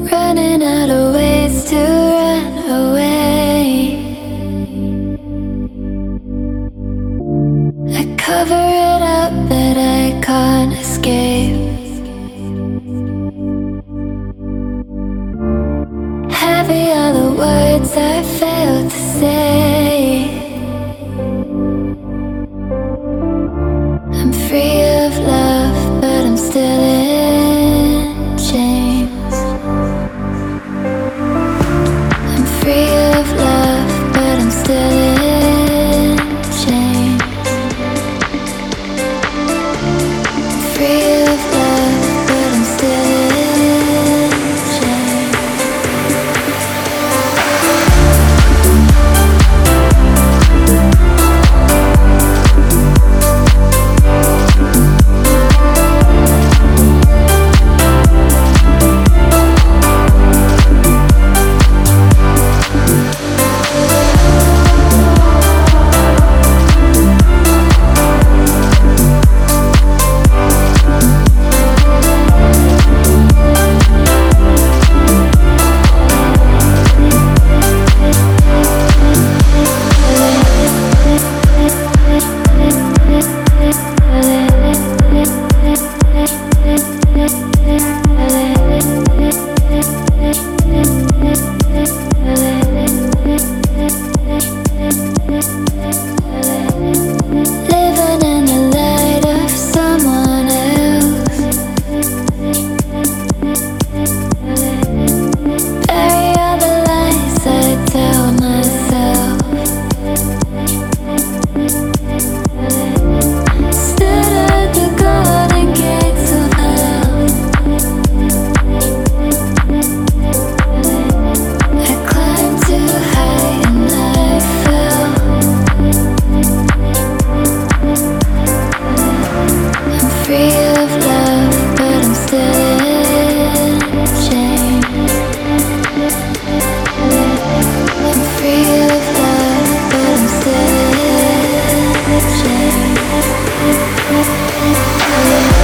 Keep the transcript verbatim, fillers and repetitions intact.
Running out of ways to run away. I cover it up, but I can't escape. Heavy are the words I failed to say. I'm free of love, but I'm still in chains. I'm free of love, but I'm still in chains. Free of love, but I'm still in chains. Living in the light of someone else. Bury all the lies I tell myself. Stood at the golden gates of hell. I climbed too high and I fell. I'm free of love, but I'm still in chains. I'm free of love, but I'm still in chains.